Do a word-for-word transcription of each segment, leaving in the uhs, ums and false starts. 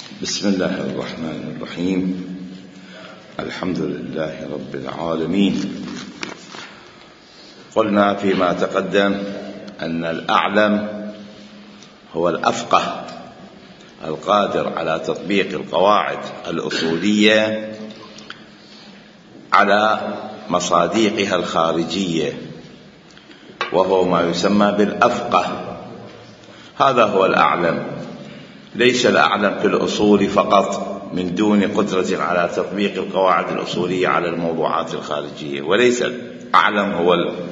بسم الله الرحمن الرحيم. الحمد لله رب العالمين. قلنا فيما تقدم أن الأعلم هو الأفقه القادر على تطبيق القواعد الأصولية على مصادقها الخارجية، وهو ما يسمى بالأفقه. هذا هو الأعلم، ليس الأعلم في الأصول فقط من دون قدرة على تطبيق القواعد الأصولية على الموضوعات الخارجية، وليس الأعلم هو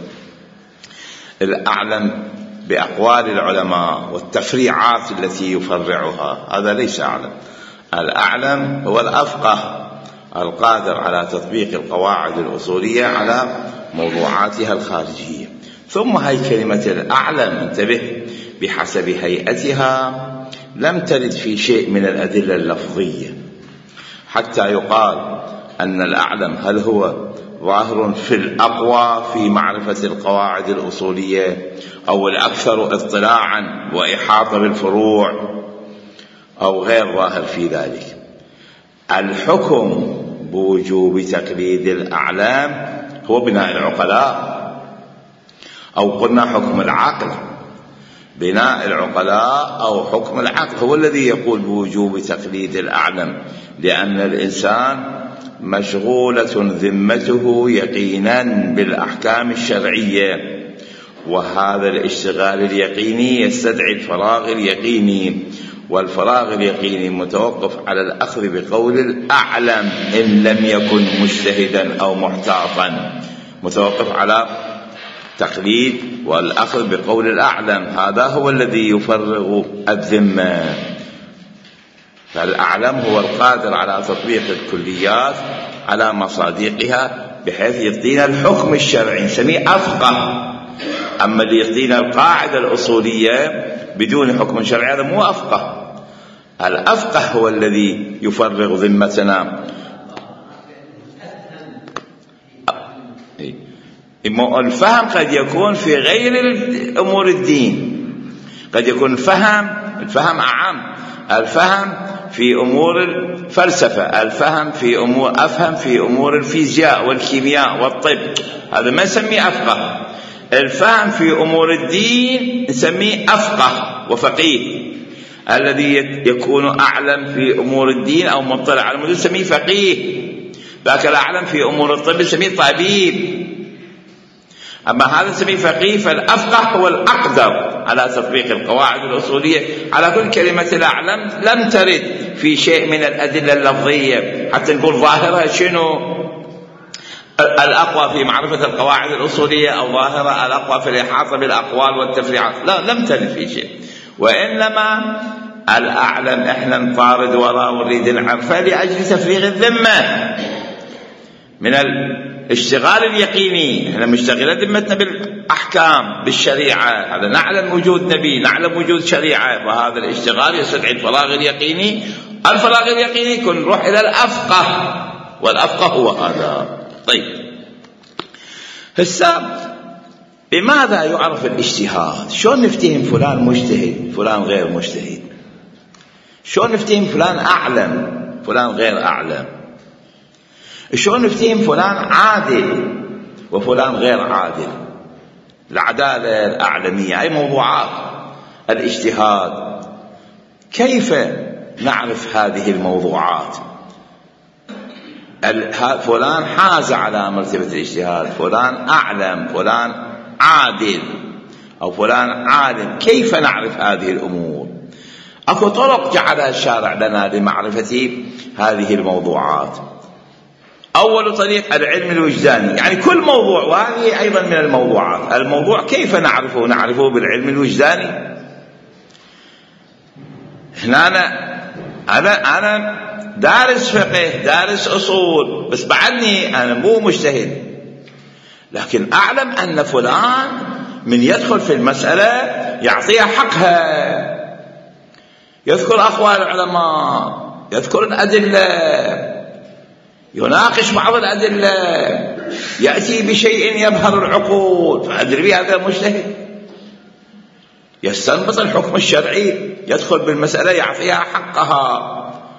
الأعلم بأقوال العلماء والتفريعات التي يفرعها، هذا ليس أعلم. الأعلم هو الأفقه القادر على تطبيق القواعد الأصولية على موضوعاتها الخارجية. ثم هاي كلمة الأعلم انتبه بحسب هيئتها لم ترد في شيء من الأدلة اللفظية حتى يقال أن الأعلم هل هو ظاهر في الأقوى في معرفة القواعد الأصولية، أو الأكثر اطلاعا وإحاطة بالفروع، أو غير ظاهر في ذلك. الحكم بوجوب تقليد الأعلام هو بناء العقلاء، أو قلنا حكم العقل. بناء العقلاء أو حكم العقل هو الذي يقول بوجوب تقليد الأعلم، لأن الإنسان مشغولة ذمته يقينا بالأحكام الشرعية، وهذا الاشتغال اليقيني يستدعي الفراغ اليقيني، والفراغ اليقيني متوقف على الأخذ بقول الأعلم إن لم يكن مجتهدا أو محتاطا، متوقف على تقليد والأخذ بقول الأعلم. هذا هو الذي يفرغ الذمة. فالأعلم هو القادر على تطبيق الكليات على مصادقها بحيث يعطينا الحكم الشرعي، نسميه أفقه. أما اللي يعطينا القاعدة الأصولية بدون حكم شرعي هذا مو أفقه. الأفقه هو الذي يفرغ ذمتنا. الفهم قد يكون في غير أمور الدين، قد يكون الفهم الفهم أعم، الفهم في أمور الفلسفة، الفهم في أمور أفهم في أمور الفيزياء والكيمياء والطب، هذا ما نسميه أفقه. الفهم في أمور الدين نسميه أفقه وفقيه. الذي يكون أعلم في أمور الدين أو مطلع على الموضوع نسميه فقيه. ذاك الأعلم في أمور الطب نسميه طبيب. أما هذا نسميه فقيه. فالأفقه هو الأقدر على تطبيق القواعد الأصولية على كل. كلمة الأعلم لم ترد في شيء من الأدلة اللفظية حتى نقول ظاهرها شنو الأقوى في معرفة القواعد الأصولية، أو ظاهرة الأقوى في الإحاطة بالأقوال والتفريعات، لا، لم ترد في شيء. وإنما الأعلم إحنا نطارد وراء ونريد نعرفه لأجل تفريغ الذمة من الاشتغال اليقيني. احنا مشتغلين ذمتنا بالأحكام بالشريعة، هذا نعلم وجود نبي، نعلم وجود شريعة، وهذا الاشتغال يستدعي الفراغ اليقيني. الفراغ اليقيني يكون نروح إلى الأفقه، والأفقه هو هذا. طيب، هسه بماذا يعرف الاجتهاد؟ شلون نفتهم فلان مجتهد فلان غير مجتهد؟ شلون نفتهم فلان أعلم فلان غير أعلم؟ شلون نفتهم فلان عادل وفلان غير عادل؟ العدالة الأعلمية أي موضوعات الاجتهاد، كيف نعرف هذه الموضوعات؟ فلان حاز على مرتبة الاجتهاد، فلان أعلم، فلان عادل، أو فلان عالم. كيف نعرف هذه الأمور؟ أكو طرق جعلها الشارع لنا لمعرفة هذه الموضوعات. أول طريق العلم الوجداني، يعني كل موضوع، وهذه أيضا من الموضوعات. الموضوع كيف نعرفه؟ نعرفه بالعلم الوجداني. هنا أنا أنا أنا دارس فقه، دارس أصول، بس بعدني أنا مو مجتهد، لكن أعلم أن فلان من يدخل في المسألة يعطيها حقها، يذكر أقوال العلماء، يذكر الأدلة، يناقش بعض الأدلة، يأتي بشيء يبهر العقول، فأدري به هذا مجتهد. يستنبط الحكم الشرعي، يدخل بالمسألة يعطيها حقها،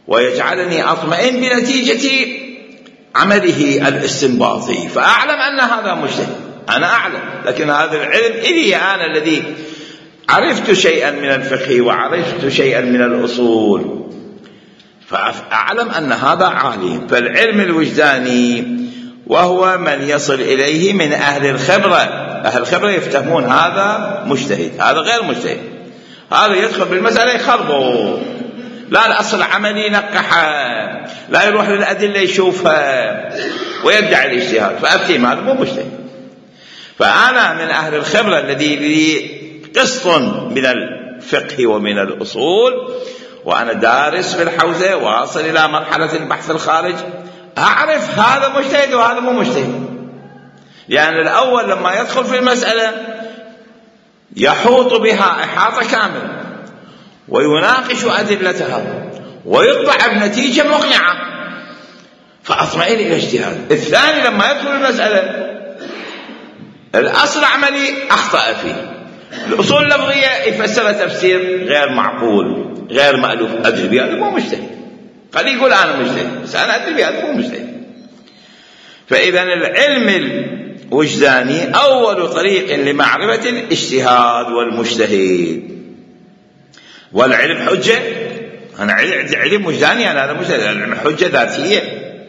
ويجعلني أطمئن بنتيجة عمله الاستنباطي، فأعلم أن هذا مجتهد، أنا أعلم، لكن هذا العلم إلي أنا الذي عرفت شيئا من الفقه وعرفت شيئا من الأصول، فأعلم أن هذا عالم. فالعلم الوجداني وهو من يصل إليه من أهل الخبرة، أهل الخبرة يفتهمون هذا مجتهد، هذا غير مجتهد، هذا يدخل بالمسألة يخربه، لا الأصل عملي ينقحه، لا يروح للأدلة يشوفها ويدعي الاجتهاد، فأفتهم هذا مو مجتهد. فأنا من أهل الخبرة الذي لي قسط من الفقه ومن الأصول، وأنا دارس في الحوزة واصل إلى مرحلة البحث الخارج، أعرف هذا مجتهد وهذا مو مجتهد. لأن يعني الأول لما يدخل في المسألة يحوط بها إحاطة كاملة ويناقش أدلتها ويطلع بنتيجة مقنعة، فأطمئن إلى اجتهاد. الثاني لما يدخل المسألة الأصل عملي أخطأ فيه، الأصول اللفظية يفسر تفسير غير معقول غير مألوف، أدري بهذا مو مجتهد، قد يقول أنا مجتهد بس أنا أدري بهذا مو مجتهد. فإذا العلم الوجداني أول طريق لمعرفة الاجتهاد والمجتهد. والعلم حجة، أنا علم وجداني، أنا هذا مجتهد، العلم حجة ذاتية.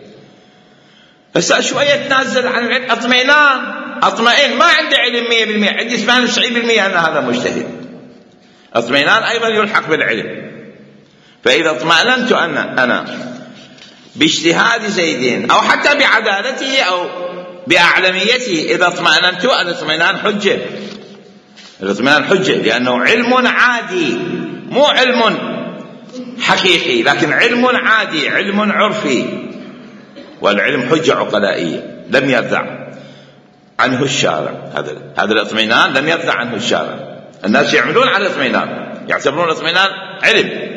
بس شوية تنازل عن العلم، اطمئنان، أطمئن، ما عندي علم مية بالمية، عندي ثمانية وتسعين بالمية أن هذا مجتهد. اطمئنان أيضا يلحق بالعلم. فإذا اطمئننت أن أنا باجتهاد زيد أو حتى بعدالته أو بأعلميته، إذا اطمئننت الاطمئنان حجة، الاطمئنان حجة، لأنه علم عادي مو علم حقيقي، لكن علم عادي، علم عرفي، والعلم حجة عقلائية لم يرضع عنه الشارع. هذا هذا الاطمئنان لم يرضع عنه الشارع. الناس يعملون على الاطمئنان، يعتبرون الاطمئنان علم،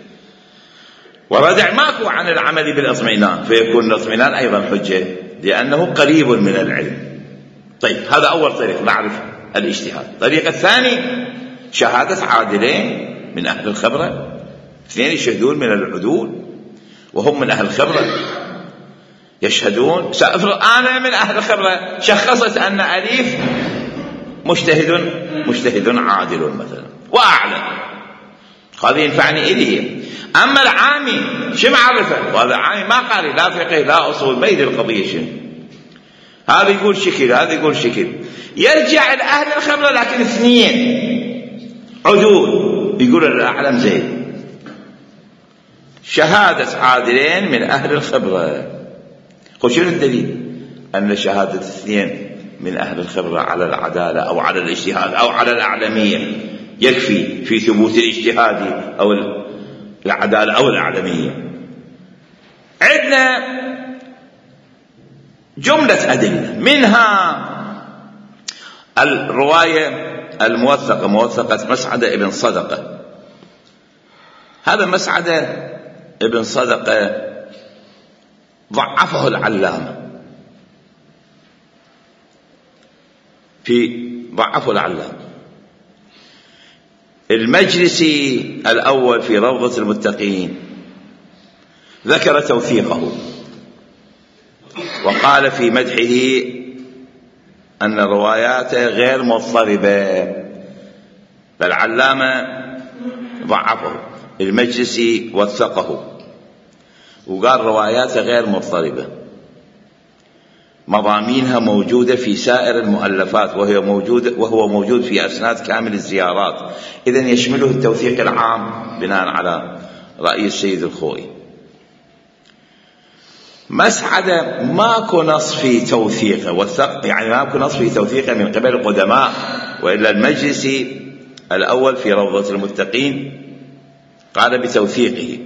وردع ماكو عن العمل بالاطمئنان، فيكون الاطمئنان أيضا حجة لأنه قريب من العلم. طيب هذا أول طريق نعرف الاجتهاد. الطريق الثاني شهادة عادلين من أهل الخبرة، اثنين يشهدون من العدول وهم من أهل الخبرة، يشهدون. سأفرض أنا من أهل الخبرة شخصت أن أليف مجتهد مجتهد عادل مثلا وأعلم، هذا ينفعني إليه. أما العامي شو معرفه؟ وهذا عامي ما قاري لا فقه لا أصول، ما يدري القضية شنو، هذا يقول شكل هذا يقول شكل، يرجع لأهل الخبرة لكن اثنين عدول يقول الأعلم زين. شهادة عادلين من أهل الخبرة، شنو الدليل؟ أن شهادة اثنين من أهل الخبرة على العدالة أو على الاجتهاد أو على الأعلمية يكفي في ثبوت الاجتهاد أو العدالة أو الأعلمية. عندنا جملة أدلة، منها الرواية الموثقة موثقة مسعدة ابن صدقة. هذا مسعدة ابن صدقة ضعفه العلامة في ضعفه العلامة. المجلسي الأول في روضة المتقين ذكر توثيقه وقال في مدحه أن رواياته غير مضطربة، فالعلامة ضعفه، المجلسي وثقه وقال رواياته غير مضطربة، مضامينها موجودة في سائر المؤلفات وهي موجودة وهو موجود في أسناد كامل الزيارات، إذن يشمله التوثيق العام بناء على رأي السيد الخوئي. مسعدة ماكو نص في توثيقه وثق، يعني ماكو نص في توثيقه من قبل القدماء، وإلا المجلسي الأول في روضة المتقين قال بتوثيقه،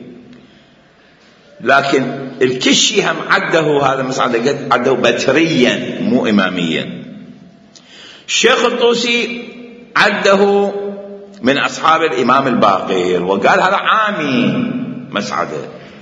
لكن الكشي هم عده هذا مسعدة قد عده بتريا مو إماميا. الشيخ الطوسي عده من أصحاب الإمام الباقر وقال هذا عامي مسعدة.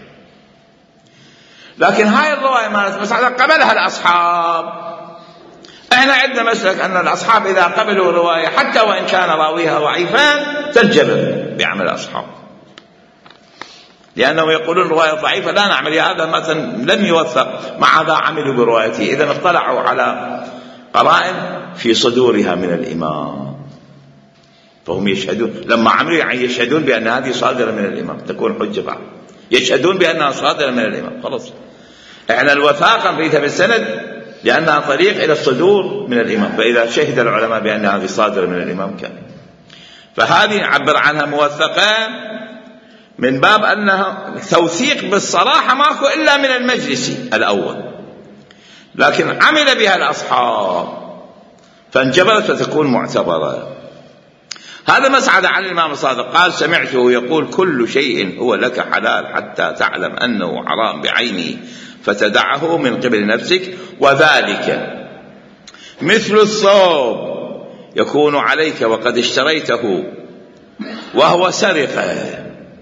لكن هاي الرواية مالت مسعدة قبلها الأصحاب. احنا عندنا مسلك أن الأصحاب إذا قبلوا رواية حتى وإن كان راويها ضعيفا تنجبر بعمل الأصحاب. لأنهم يقولون رواية ضعيفة لا نعمل، هذا مثلا لم يوثق، مع هذا عملوا بروايته. إذن اطلعوا على قرائن في صدورها من الإمام، فهم يشهدون لما عملوا يعني يشهدون بأن هذه صادرة من الإمام، تكون حجة بعد، يشهدون بأنها صادرة من الإمام. خلاص احنا الوثاقة نريدها بالسند لأنها طريق إلى الصدور من الإمام، فإذا شهد العلماء بأن هذه صادرة من الإمام كان، فهذه نعبر عنها موثقة من باب أنها توثيق بالصراحة ماكو إلا من المجلس الأول، لكن عمل بها الأصحاب فانجبرت فتكون معتبرة. هذا مسعد عن الإمام الصادق قال سمعته يقول كل شيء هو لك حلال حتى تعلم أنه حرام بعينه فتدعه من قبل نفسك، وذلك مثل الثوب يكون عليك وقد اشتريته وهو سرقة،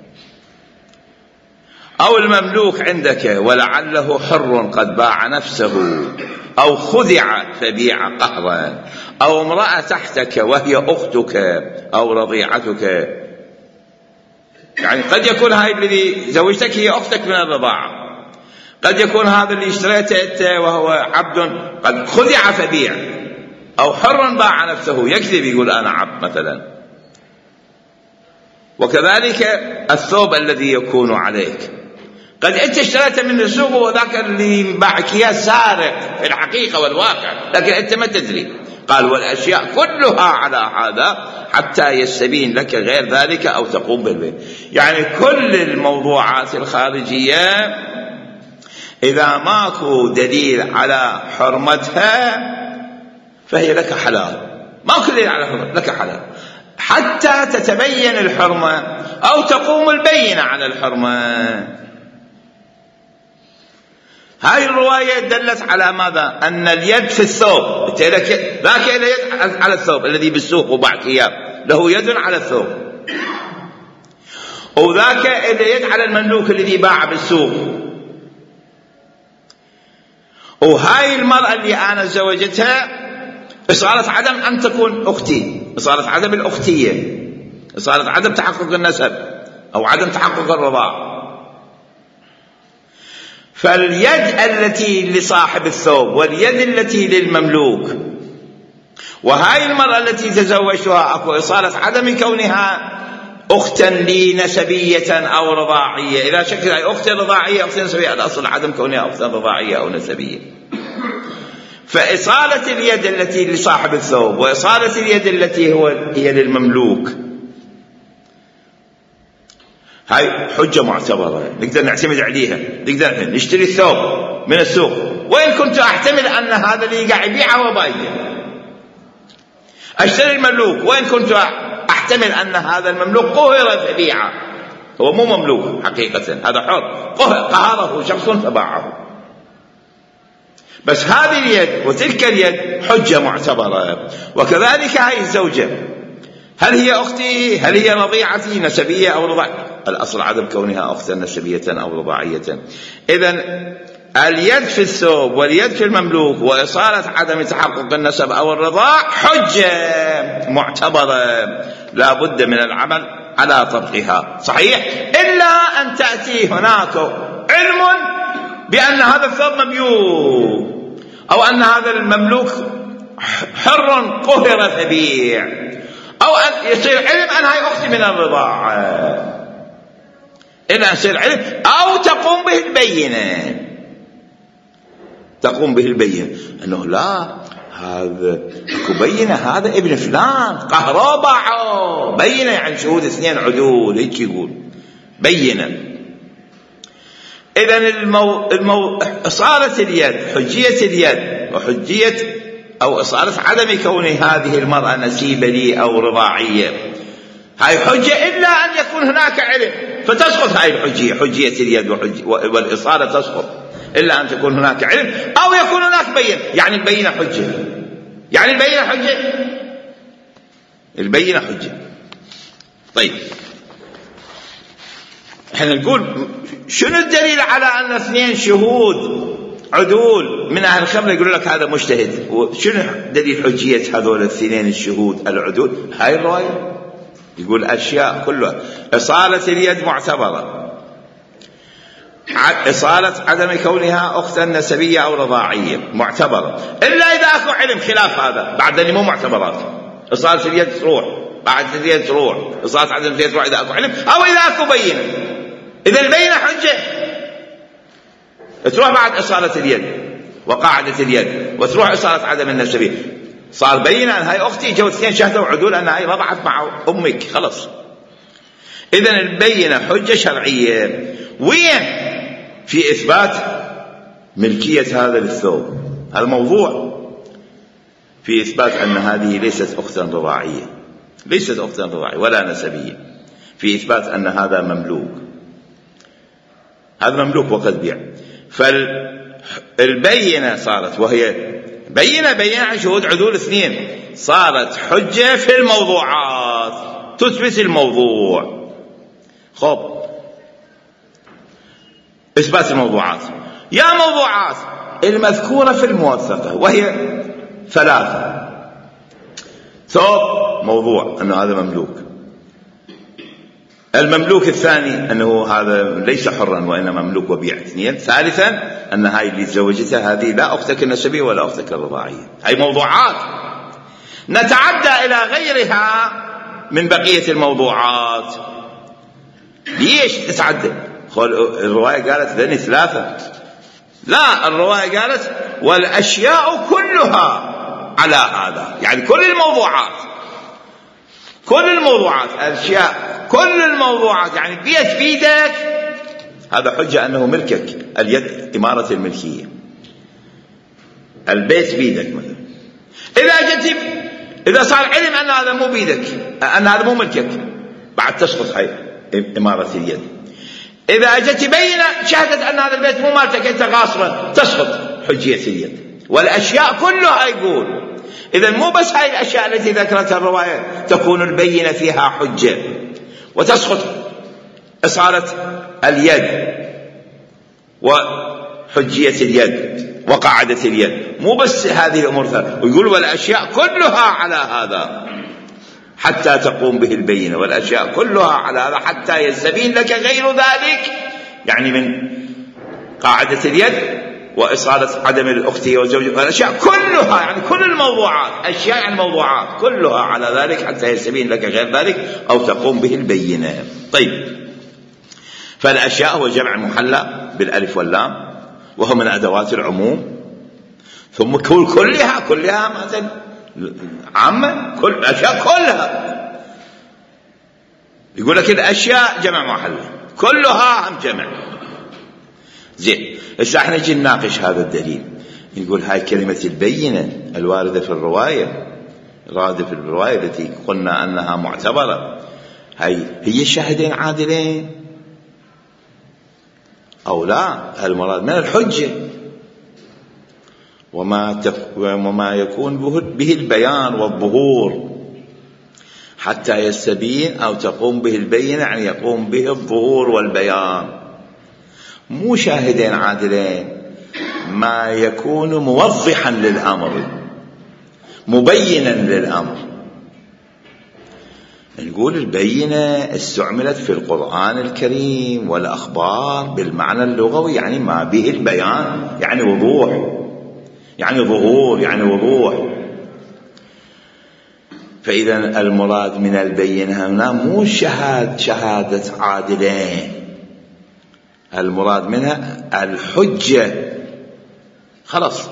أو المملوك عندك ولعله حر قد باع نفسه، أو خدع فبيع قهرا، أو امرأة تحتك وهي أختك أو رضيعتك. يعني قد يكون هاي الذي زوجتك هي أختك من الرضاعة، قد يكون هذا اللي اشتريته وهو عبد قد خدع فبيع، أو حر باع نفسه يكذب يقول أنا عبد مثلا. وكذلك الثوب الذي يكون عليك، قد أنت اشتريته من السوق وذاك اللي باعك إياه سارق في الحقيقة والواقع، لكن أنت ما تدري. قال والأشياء كلها على هذا حتى يستبين لك غير ذلك أو تقوم بالبيع. يعني كل الموضوعات الخارجية إذا ماكو دليل على حرمتها فهي لك حلال، ماكو دليل على حرمتها لك حلال حتى تتبين الحرمة أو تقوم البينة على الحرمة. هاي الرواية دلت على ماذا؟ أن اليد في الثوب، ذاك اليد على الثوب الذي بالسوق وباعك إياه له يد على الثوب، وذاك اليد على المملوك الذي باع بالسوق. وهاي المرأة اللي أنا زوجتها صارت عدم أن تكون أختي، صارت عدم الأختية، صارت عدم تحقق النسب أو عدم تحقق الرضاع. فاليد التي لصاحب الثوب واليد التي للمملوك، وهاي المرأة التي تزوجتها أكو صارت عدم كونها أختا لي نسبية أو رضاعية. إذا شكل هي أخت رضاعية أخت نسبية، الأصل عدم كونها أختا رضاعية أو نسبية. فإصالة اليد التي لصاحب الثوب وإصالة اليد التي هو هي للمملوك هاي حجة معتبرة، نقدر نعتمد عليها، نقدر نشتري الثوب من السوق وإن كنت أحتمل أن هذا اللي قاعد يبيعه هو بايع، أشتري المملوك وإن كنت أحتمل أن هذا المملوك قهر فبيعه، هو مو مملوك حقيقة، هذا حر قهره شخص فباعه. بس هذه اليد وتلك اليد حجة معتبرة. وكذلك هاي الزوجة، هل هي أختي؟ هل هي رضيعتي نسبية أو رضاعية؟ الأصل عدم كونها أختا نسبية أو رضاعية. إذن اليد في الثوب واليد في المملوك وإصالة عدم تحقق النسب أو الرضاع حجة معتبرة لا بد من العمل على طبقها، صحيح؟ إلا أن تأتي هناك علم بأن هذا الثوب مبيوع أو أن هذا المملوك حر قهر فبيع، أو أن يصير علم أن هاي أختي من الرضاعة، إلا أن يصير علم أو تقوم به البينة، تقوم به البينة أنه لا هذا بينة هذا ابن فلان قهره باعه، بينة يعني شهود اثنين عدول هيك يقول بينة. إذن المو... المو... إصالة اليد حجية اليد وحجية أو إصالة عدم كون هذه المرأة نسيبة لي أو رضاعية هاي حجة إلا أن يكون هناك علم فتسقط هاي الحجية، حجية اليد وحج... والإصالة تسقط إلا أن تكون هناك علم أو يكون هناك بين. يعني البينة حجة، يعني البينة حجة، البينة حجة. طيب احنا نقول شنو الدليل على أن اثنين شهود عدول من أهل الخبر يقولوا لك هذا مجتهد؟ وشنو دليل حجية هذول الاثنين الشهود العدول؟ هاي الرواية يقول أشياء كلها إصالة اليد معتبرة إصالة عدم كونها أختا نسبية أو رضاعية معتبرة، إلا إذا أكو علم خلاف هذا بعد اللي مو معتبرات. إصالة اليد تروح، بعد اليد تروح، إصالة عدم اليد تروح إذا أكو علم أو إذا أكو بينة. إذا البينة حجة تروح بعد إصالة اليد وقاعدة اليد، وتروح إصالة عدم النسبية. صار بينة أن هاي أختي، جو اثنين شهدوا عدول أن هاي رضعت مع أمك، خلص. إذا البينة حجة شرعية. وين؟ في إثبات ملكية هذا الثوب، هذا الموضوع، في إثبات أن هذه ليست أختا رضاعية، ليست أختا رضاعية ولا نسبية، في إثبات أن هذا مملوك، هذا مملوك وقد بيع. فالبينة صارت، وهي بينة بينة عن شهود عدول اثنين، صارت حجة في الموضوعات، تثبت الموضوع. خب إثبات الموضوعات، يا موضوعات المذكورة في الموثقة وهي ثلاثة. ثوب موضوع أنه هذا مملوك، المملوك الثاني أنه هذا ليس حرا وإنما مملوك وبيع. اثنين، ثالثا أن هاي اللي تزوجتها هذه لا أختك النسبية ولا أختك الرضاعية. هاي موضوعات. نتعدى إلى غيرها من بقية الموضوعات. ليش تتعدى؟ الرواية قالت ذني ثلاثة، لا، الرواية قالت والأشياء كلها على هذا، يعني كل الموضوعات، كل الموضوعات، أشياء كل الموضوعات، يعني بيت بيدك، هذا حجة أنه ملكك. اليد إمارة الملكية، البيت بيدك مثلا. إذا جيت إذا صار علم أن هذا مو بيدك، أن هذا مو ملكك، بعد تسقط هاي إمارة اليد. إذا أجت بينة شهدت أن هذا البيت مو مالتك، أنت غاصبا، تسقط حجية اليد. والأشياء كلها يقول. إذا مو بس هاي الأشياء التي ذكرتها الرواية تكون البينة فيها حجة وتسقط إصالة اليد وحجية اليد وقاعدة اليد، مو بس هذه الأمور ثلاثة. ويقول والأشياء كلها على هذا حتى تقوم به البينة، والأشياء كلها على هذا حتى يستبين لك غير ذلك، يعني من قاعدة اليد وإصالة عدم الأختية والزوجية، والأشياء كلها يعني كل الموضوعات، أشياء يعني موضوعات كلها على ذلك حتى يستبين لك غير ذلك أو تقوم به البينة. طيب، فالأشياء هو جمع محلى بالألف واللام، وهو من أدوات العموم. ثم كل كلها كلها مثلا عامة، كل الأشياء كلها. يقول لك الأشياء جمع محلى كلها هم جمع. زين، بس احنا نجي نناقش هذا الدليل. يقول هاي كلمة البينة الواردة في الرواية، الواردة في الرواية التي قلنا أنها معتبرة، هاي هي شاهدين عادلين أو لا؟ المراد من الحجة وما, وما يكون به البيان والظهور حتى يستبين أو تقوم به البينة، يعني يقوم به الظهور والبيان. مو شاهدين عادلين، ما يكون موضحا للأمر مبينا للأمر. نقول البينة استعملت في القرآن الكريم والأخبار بالمعنى اللغوي، يعني ما به البيان، يعني وضوح، يعني ظهور، يعني وضوح. فإذا المراد من البينة هنا مو شهاد شهادة عادلين، المراد منها الحجة. خلاص،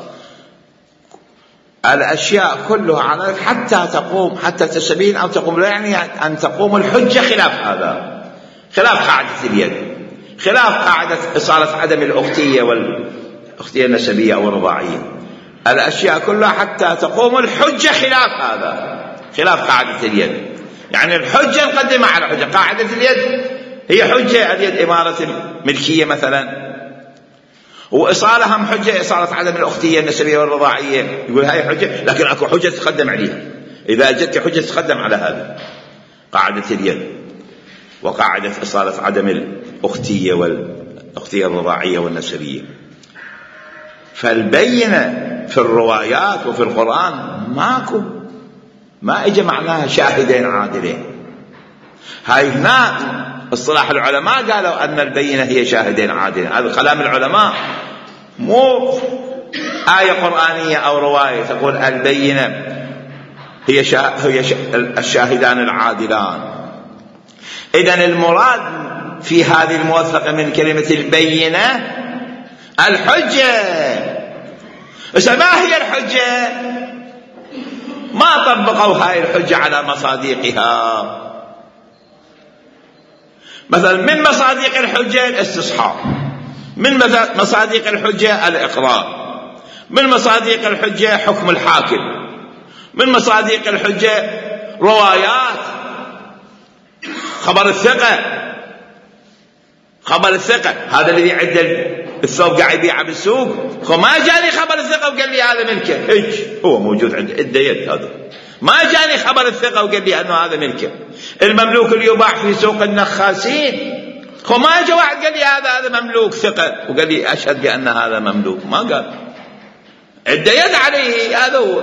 الأشياء كلها على حتى تقوم، حتى تستبين أو تقوم، لا يعني أن تقوم الحجة خلاف هذا، خلاف قاعدة اليد، خلاف قاعدة إصالة عدم الأختية والأختية النسبية أو الرضاعية. الأشياء كلها حتى تقوم الحجة خلاف هذا، خلاف قاعدة اليد. يعني الحجة نقدمها على حجة. قاعدة اليد هي حجة، اليد إمارة الملكية مثلا، وإصالة هم حجة، إصالة عدم الأختية النسبية والرضاعية. يقول هاي حجة، لكن أكو حجة تقدم عليها. إذا جدت حجة تقدم على هذا، قاعدة اليد وقاعدة إصالة عدم الأختية والأختية الرضاعية والنسبية. فالبينة في الروايات وفي القرآن ماكو، ما إجا معناها شاهدين عادلين. هاي هنا اصطلاح العلماء قالوا أن البينة هي شاهدين عادلين. هذا كلام العلماء، مو آية قرآنية أو رواية تقول البينة هي, شا... هي شا... الشاهدان العادلان. إذن المراد في هذه الموثقة من كلمة البينة الحجة. بس ما هي الحجة؟ ما طبقوا هاي الحجة على مصادقها. مثلا من مصادق الحجة الاستصحاب، من مصادق الحجة الإقرار، من مصادق الحجة حكم الحاكم، من مصادق الحجة روايات خبر الثقة. خبر الثقة هذا الذي عند الثوب قاعد يبيعه بالسوق، وما جاني خبر الثقة وقال لي هذا ملكه، هيك هو موجود عند الديت. هذا ما جاني خبر الثقة وقال لي أنه هذا ملكه. المملوك اللي يباع في سوق النخاسين، وما جاء واحد قال لي هذا هذا مملوك ثقة وقال لي أشهد بأن هذا مملوك، ما قال، الديت عليه. هذا هو.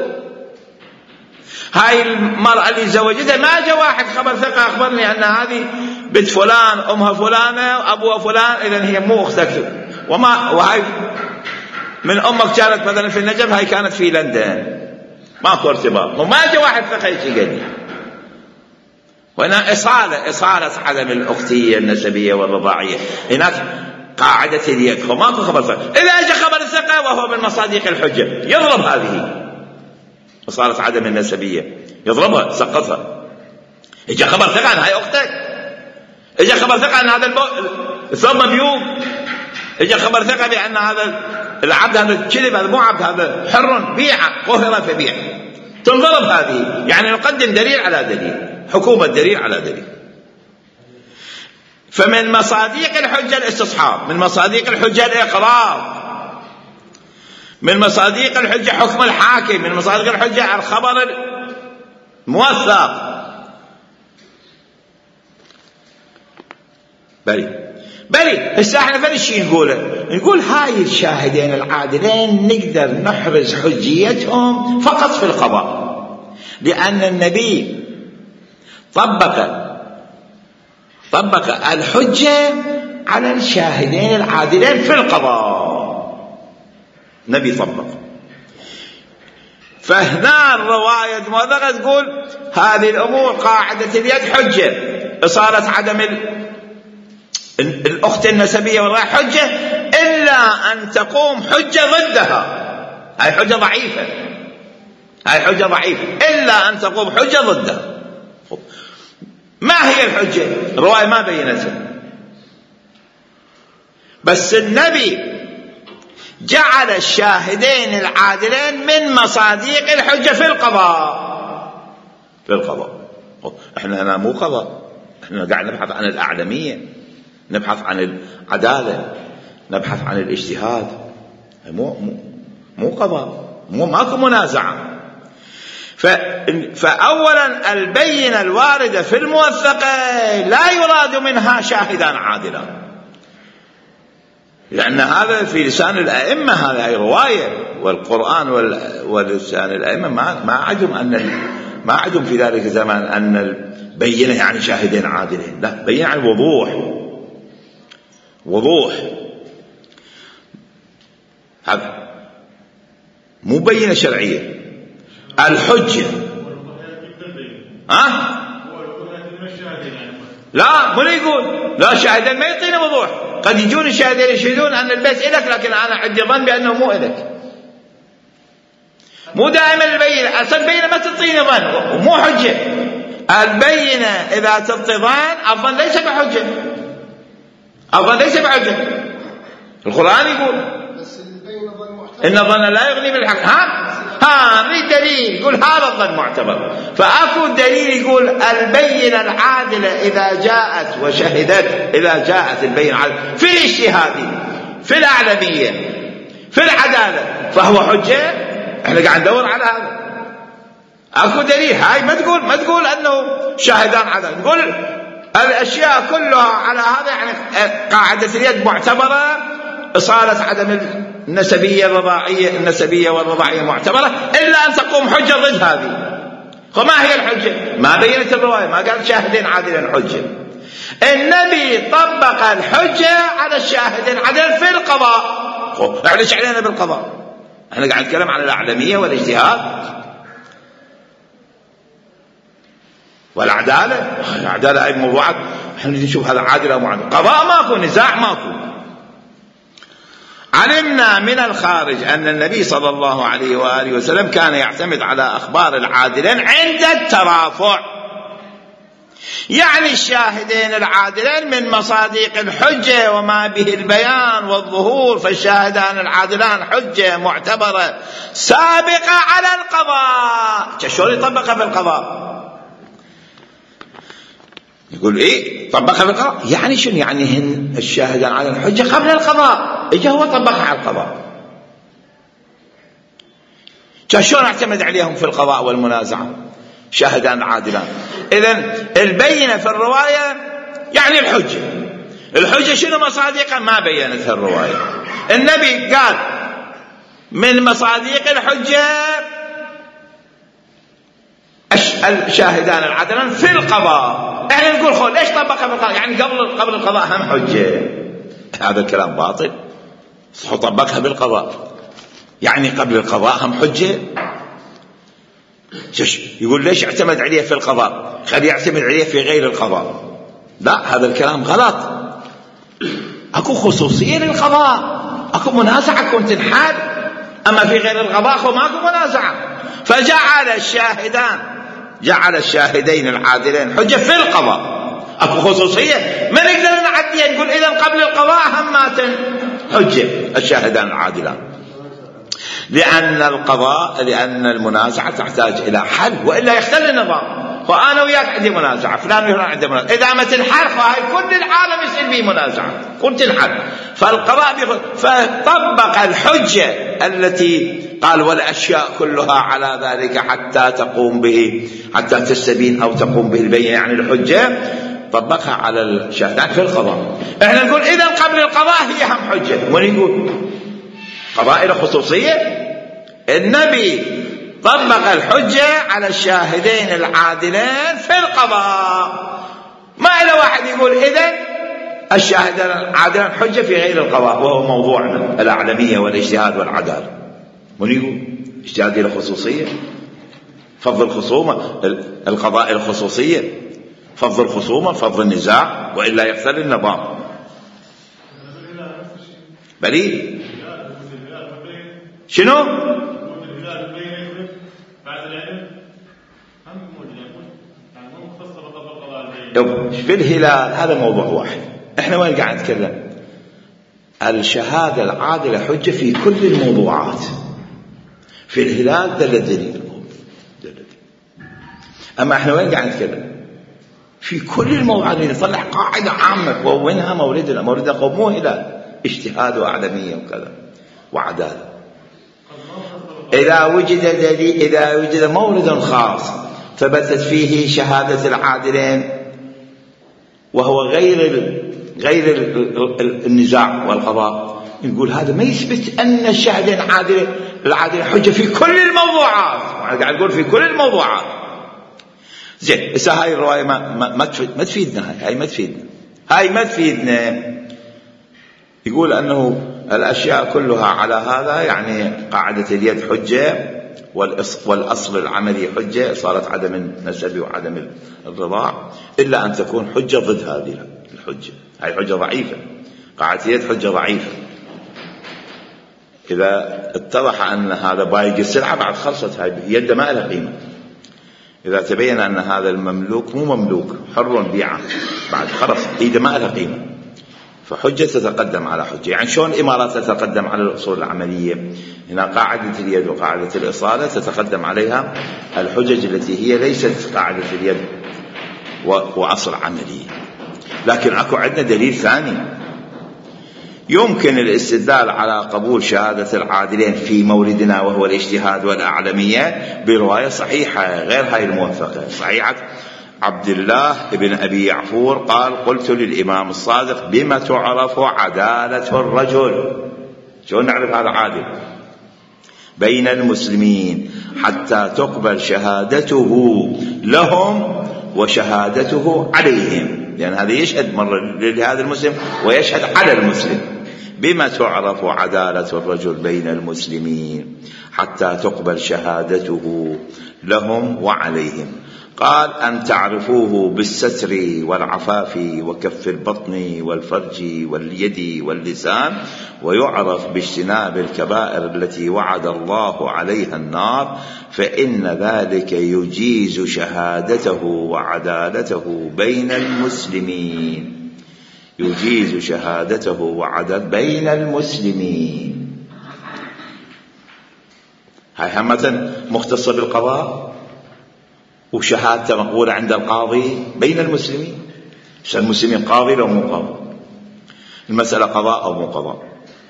هاي المرأة اللي زوجتها ما جاء واحد خبر ثقة أخبرني أن هذه بنت فلان أمها فلانة وأبوها فلان، إذن هي مو أختك. وما وهاي من أمك كانت مثلا في النجف، هاي كانت في لندن، ماكو ارتباط. وما جاء واحد ثقة يجي قال لي. وهنا إصالة إصالة عدم الأختية النسبية والرضاعية. هناك قاعدة اليد، وماكو خبر ثقة. إذا جاء خبر الثقة وهو من مصادق الحجة يضرب هذه إصالة عدم النسبية، يضربها سقطها. إجا خبر ثقة أن هاي أختك، إجا خبر ثقة أن هذا الثوب مبيوع، إجا خبر ثقة بأن هذا العبد هذا كذب، هذا مو عبد، هذا حر بيعه قهر فبيع، تنضرب هذه. يعني نقدم دليل على دليل، حكومة دليل على دليل. فمن مصادق الحجة الاستصحاب، من مصادق الحجة الإقرار، من مصادق الحجة حكم الحاكم، من مصادق الحجة الخبر الموثق. بلي بلي هسه احنا فل شيء نقوله، نقول هاي الشاهدين العادلين نقدر نحرز حجيتهم فقط في القضاء، لأن النبي طبق طبق الحجة على الشاهدين العادلين في القضاء. نبي طبق. فهنا الرواية موثقة تقول هذه الأمور قاعدة اليد حجة، إصالة عدم الأخت النسبية والرأي حجة، إلا أن تقوم حجة ضدها. هاي حجة ضعيفة، هاي حجة ضعيفة إلا أن تقوم حجة ضدها. ما هي الحجة؟ الرواية ما بينتها، بس النبي جعل الشاهدين العادلين من مصادق الحجة في القضاء. في القضاء احنا هنا مو قضاء، احنا قاعد نبحث عن الأعلمية، نبحث عن العدالة، نبحث عن الاجتهاد، مو مو مو قضاء، مو ماكو منازعة. فأولا البينة الواردة في الموثقة لا يراد منها شاهدان عادلان، لأن هذا في لسان الأئمة، هذا هي رواية، والقرآن ولسان الأئمة ما ما عدم أن ما عدم في ذلك الزمان أن البينة يعني شاهدين عادلين، لا، بينة يعني وضوح، وضوح. هذا مو بينة شرعية. الحجة ها لا مو يقول لا شاهدين ما يعطينا وضوح. قد يجون الشاهدين يشهدون أن البيت إلك، لكن أنا عندي ظن بأنه مو إلك. مو دائما البينة، أصلا البينة ما تعطيني ظن ومو حجة. البينة إذا تعطي ظن الظن ليس بحجة، الظن ليس بحجة. القرآن يقول إن الظن لا يغني بالحق. ها ها نريد دليل يقول هذا الظن معتبر. فأكو دليل يقول البينة العادلة إذا جاءت وشهدت، إذا جاءت البينة العادلة في الاجتهاد، في الأعلمية، في العدالة، فهو حجة. احنا قاعد ندور على هذا. أكو دليل. هاي ما تقول ما تقول أنه شاهدان عدل، نقول الأشياء كلها على هذا. يعني قاعدة اليد معتبرة، إصالة عدم النسبية الرضاعية النسبية والرضاعية معتبرة، إلا أن تقوم حجة ضد هذه. فما هي الحجة؟ ما بينت الرواية، ما قال شاهدين عادلين حجة. النبي طبق الحجة على الشاهدين عدل في القضاء. احنا ايش علينا بالقضاء؟ احنا قاعد نتكلم عن الأعلمية والاجتهاد والعدالة. العدالة أي موضوعات احنا نشوف هذا عادل أو معادل. قضاء ماكو، نزاع ماكو. علمنا من الخارج أن النبي صلى الله عليه وآله وسلم كان يعتمد على أخبار العادلين عند الترافع، يعني الشاهدين العادلين من مصادق الحجة وما به البيان والظهور، فالشاهدان العادلان حجة معتبرة سابقة على القضاء. شلون يطبقها في القضاء؟ يقول ايه طبقها في القضاء؟ يعني شنو؟ يعني هن الشاهدان على الحجة قبل القضاء، اجا هو طبقها على القضاء. شلون اعتمد عليهم في القضاء والمنازعة شاهدان عادلان؟ اذن البينة في الرواية يعني الحجة. الحجة شنو مصادقها؟ ما بينتها الرواية. النبي قال من مصادق الحجة الشاهدان العادلان في القضاء. احنا نقول خل ليش طبقها في القضاء؟ يعني قبل قبل القضاء هم حجة. هذا الكلام باطل. طبقها بالقضاء يعني قبل القضاء هم حجة. يقول ليش اعتمد عليه في القضاء؟ خلي يعتمد عليه في غير القضاء. لا، هذا الكلام غلط. اكو خصوصية للقضاء، اكو منازعة كنت تنحل، اما في غير القضاء اكو ماكو منازعة. فجعل الشاهدان جعل الشاهدين العادلين حجة في القضاء. اكو خصوصية ما نقدر نعديها نقول اذا قبل القضاء هماتن حجة الشاهدان العادلان، لأن القضاء لأن المنازعة تحتاج إلى حل، وإلا يختل النظام. فأنا وياك عندي منازعة، فلان وفلان عنده منازعة، إذا ما تنحل فهاي كل العالم يصير به منازعة كنت تنحل. فالقضاء بيخل... فطبق الحجة التي قال والأشياء كلها على ذلك حتى تقوم به حتى تستبين أو تقوم به البينة، يعني الحجة طبقها على الشاهدان في القضاء. احنا نقول إذا قبل القضاء هي هم حجة. من يقول قضاء له خصوصية؟ النبي طبق الحجة على الشاهدين العادلين في القضاء. ما إلى واحد يقول إذن الشاهدين العادلين حجة في غير القضاء، وهو موضوعنا الأعلمية والاجتهاد والعدالة. من يقول اجتهاد له خصوصية؟ فضل الخصومة القضاء له خصوصية، فضل الخصومة فضل النزاع، وإلا يختل النظام. بلي شنو؟ في الهلال هذا موضوع واحد. احنا وين قاعد نتكلم؟ الشهادة العادلة حجة في كل الموضوعات. في الهلال دل دليل. اما احنا وين قاعد نتكلم؟ في كل الموضوعات. نطلع قاعدة عامة ووينها موردنا. موردنا قوم مو هلال، اجتهاد وأعلمية وكذا وعدالة. إذا وجد دليل، إذا وجد مورد خاص ثبتت فيه شهادة العادلين وهو غير ال غير ال النزاع والقضاء، نقول هذا ما يثبت أن الشهادة العادلة العادلة حجة في كل الموضوعات. قاعد نقول في كل الموضوعات. زين، إذا هاي الرواية ما ما ما, ما تفيدنا. هاي هاي ما تفيدنا. هاي ما تفيدنا. يقول أنه الأشياء كلها على هذا، يعني قاعدة اليد حجة والأصل العملي حجة، صارت عدم النسب وعدم الرضاع، إلا أن تكون حجة ضد هذه الحجة. هاي حجة ضعيفة، قاعدة اليد حجة ضعيفة. إذا اتضح أن هذا بايق السلعة بعد خلصت، هاي يده ما لها قيمة. إذا تبين أن هذا المملوك مو مملوك حر بيعه بعد خلص إيده ما لها قيمة، فحجة تتقدم على حجة. يعني شلون الإمارات تتقدم على الأصول العملية؟ هنا قاعدة اليد وقاعدة الإصالة تتقدم عليها الحجج التي هي ليست قاعدة اليد وأصل عملي. لكن أكو عندنا دليل ثاني يمكن الاستدلال على قبول شهادة العادلين في موردنا، وهو الاجتهاد والأعلمية، برواية صحيحة غير هاي الموثقة. صحيحة عبد الله بن أبي يعفور قال: قلت للإمام الصادق: بما تعرف عدالة الرجل؟ شو نعرف هذا عادل بين المسلمين حتى تقبل شهادته لهم وشهادته عليهم؟ لأن هذا يشهد مرة لهذا المسلم ويشهد على المسلم. بما تعرف عدالة الرجل بين المسلمين حتى تقبل شهادته لهم وعليهم؟ قال: أن تعرفوه بالستر والعفاف وكف البطن والفرج واليد واللسان، ويعرف باجتناب الكبائر التي وعد الله عليها النار، فإن ذلك يجيز شهادته وعدالته بين المسلمين. يجيز شهادته وعدالته بين المسلمين. هاي همة مختصة بالقضاء، وشهادته مقبولة عند القاضي بين المسلمين. المسلمين قاضي لو مو قاضي، المسألة قضاء أو مو قضاء.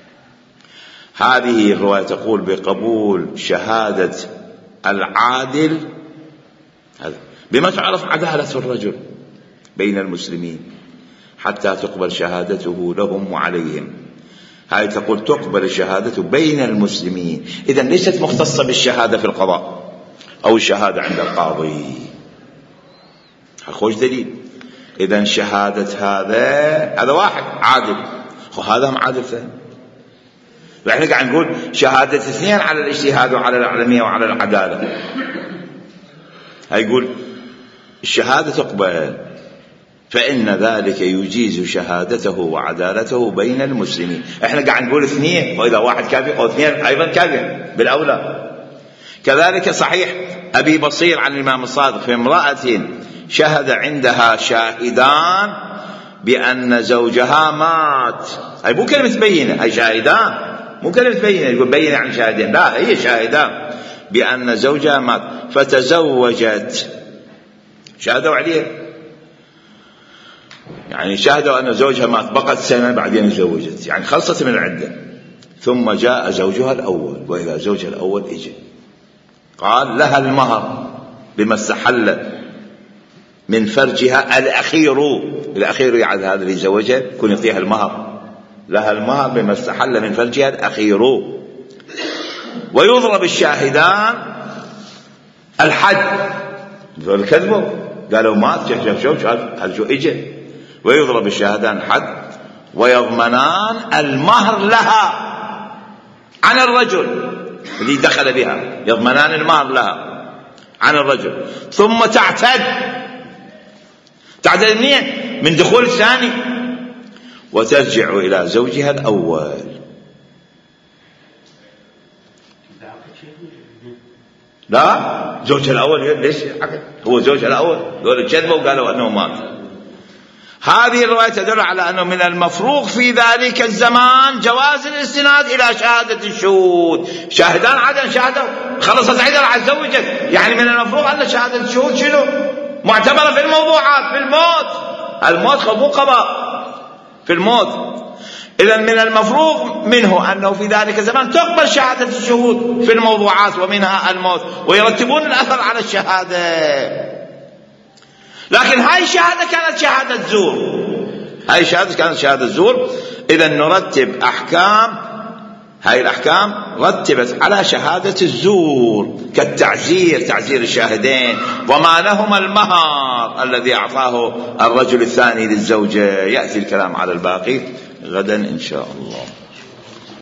هذه الرواية تقول بقبول شهادة العادل بما تعرف عدالة الرجل بين المسلمين حتى تقبل شهادته لهم وعليهم. هاي تقول تقبل شهادته بين المسلمين، إذن ليست مختصة بالشهادة في القضاء أو الشهادة عند القاضي. خوش دليل. إذن شهادة هذا هذا واحد عادل، وهذا معادل ثاني. فإحنا قاعد نقول شهادة اثنين على الاجتهاد وعلى العلمية وعلى العدالة. هاي يقول الشهادة تقبل، فإن ذلك يجيز شهادته وعدالته بين المسلمين. إحنا قاعد نقول اثنين، وإذا واحد كافي أو اثنين أيضا كافي بالأولى. كذلك صحيح أبي بصير عن الإمام الصادق في امرأة شهد عندها شاهدان بأن زوجها مات. هاي مو كلمة بينة، هاي شاهدان، مو كلمة بينة يقول بينة عن شاهدين، لا، هي شاهدان بأن زوجها مات فتزوجت. شهدوا عليه، يعني شهدوا أن زوجها مات، بقت سنة بعدين تزوجت، يعني خلصت من العدة. ثم جاء زوجها الأول، وإذا زوجها الأول إجي قال لها المهر بما استحل من فرجها الأخير. الأخير يعني هذا اللي زوجها يكون يعطيها المهر، لها المهر بما استحل من فرجها الأخير. ويضرب الشاهدان الحد، الكذبوا قالوا مات، شوف شوف شوف هذا شو إجي. ويضرب الشاهدان الحد ويضمنان المهر لها عن الرجل اللي دخل بها، يضمنان المهر لها عن الرجل. ثم تعتد، تعتد منين؟ من دخول الثاني، وترجع إلى زوجها الأول. لا، زوجها الأول ليش هو زوجها الأول، قالوا كذبوا وقالوا أنه مات. هذه الرواية تدل على أنه من المفروغ في ذلك الزمان جواز الاستناد إلى شهادة الشهود. شاهدان عدن شهدوا، خلصت عدن على زوجك، يعني من المفروغ أن شهادة الشهود شنو معتبرة في الموضوعات، في الموت. الموت خبو قضاء في الموت. إذن من المفروغ منه أنه في ذلك الزمان تقبل شهادة الشهود في الموضوعات ومنها الموت، ويرتبون الأثر على الشهادة. لكن هاي الشهادة كانت شهادة زور، هاي الشهادة كانت شهادة زور. إذن نرتب أحكام، هاي الأحكام رتبت على شهادة الزور، كالتعزير، تعزير الشاهدين، ضمانهما المهر الذي أعطاه الرجل الثاني للزوجة. يأتي الكلام على الباقي غدا إن شاء الله.